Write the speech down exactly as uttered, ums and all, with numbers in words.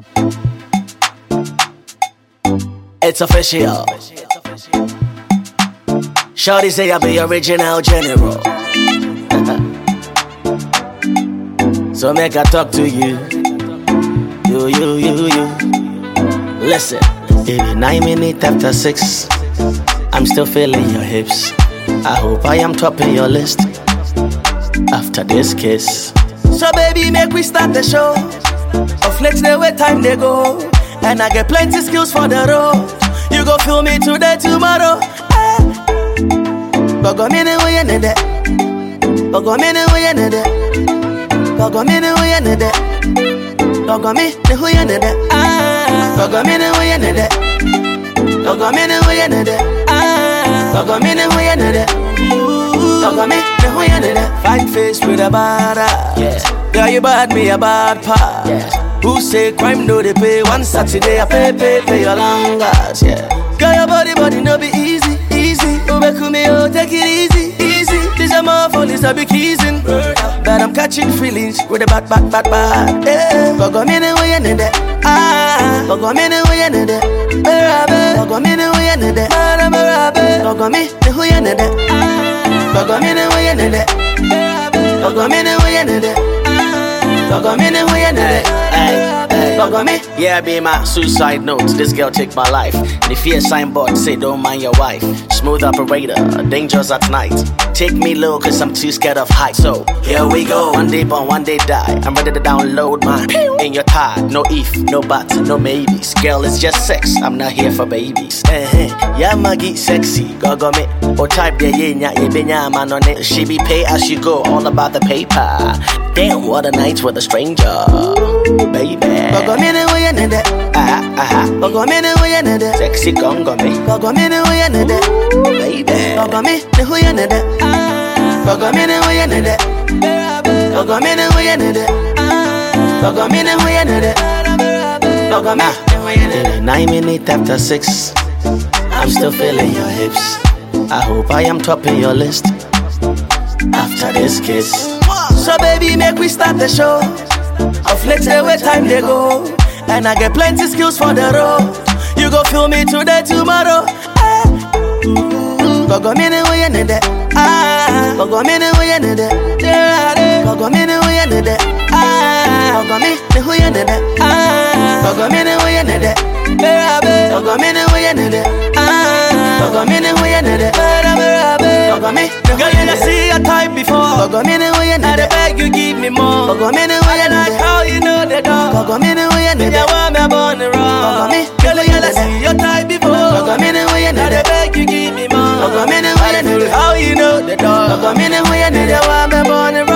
It's official. Shorty say I be original general. So make I talk to you. You, you, you, you. Listen. Baby, nine minutes after six, I'm still feeling your hips. I hope I am topping your list after this kiss. So baby, make we start the show. Of late the way time they go, and I get plenty skills for the road. You go feel me today, tomorrow. Go me the way you need it. Go me the way you need it. Go me the way you need it. Go me the way you need it. Go me the way you need it. Go me the way you need it. Go me the way you need it. Go me the way you need it. Fine face with a bad ass. Yeah. Girl, you bad, me a bad part. Yeah. Who say crime no they pay? One Saturday I pay, pay, pay your long ass. Yeah. Girl, your body, body no be easy, easy. Ubeku me, oh, take it easy, easy. This a more for this I be kissing. But I'm catching feelings with a bad, bad, bad, bad. Yeah. Go go me the way you need it. Ah. Go go me the way you need it. Go go me the way you need it. Go go me the way you need it. Go go me the way you need it. Go go me the way you need it. Go go me the way you need it. Go go me. Yeah, be my suicide note. This girl take my life. The fear signboard say don't mind your wife. Smooth operator, dangerous at night. Take me low cause I'm too scared of height. So here we go. One day born, one day die. I'm ready to download mine in your tie. No if, no but, no maybes. Girl, it's just sex. I'm not here for babies. Uh-huh. Yeah, Maggie, sexy. Go go me. Or type the yeah, yeah, yeah, man on it. She be pay as you go. All about the paper. Damn, what a night with a stranger, baby. Go go me the way you need it. Ah ah. Go go me the way you need it. Sexy gon go me. Go go me the way you need it, baby. Go go me the way you need it. Go go me the way you need it. Go go me the way you need it. Go go me the way you need it. Go go me the way you need it. Nine minutes after six, I'm still feeling your hips. I hope I am topping your list after this kiss. So baby, make we start the show. Of late the way time they go, and I get plenty skills for the road. You go feel me today, tomorrow. Go go me the way you need it. Go go me the way you need it. Go go me the way you need it. Go go me the way you need it. Go go me the way you need it. Go go me the way you need it. Go go me the way you need it. Go go me. Girl, you never see your type before. Go go me the way you need it. I beg you give me more. Go go me the way you need it. How you know the dog? Go go me the way you need it. You want me born the wrong. Go go me. Girl, you never see your type before. Go go me the way you need it. I beg you give me more. Go go me the way you need it. How you know the dog? Go go me the way you need it. You want me born the wrong.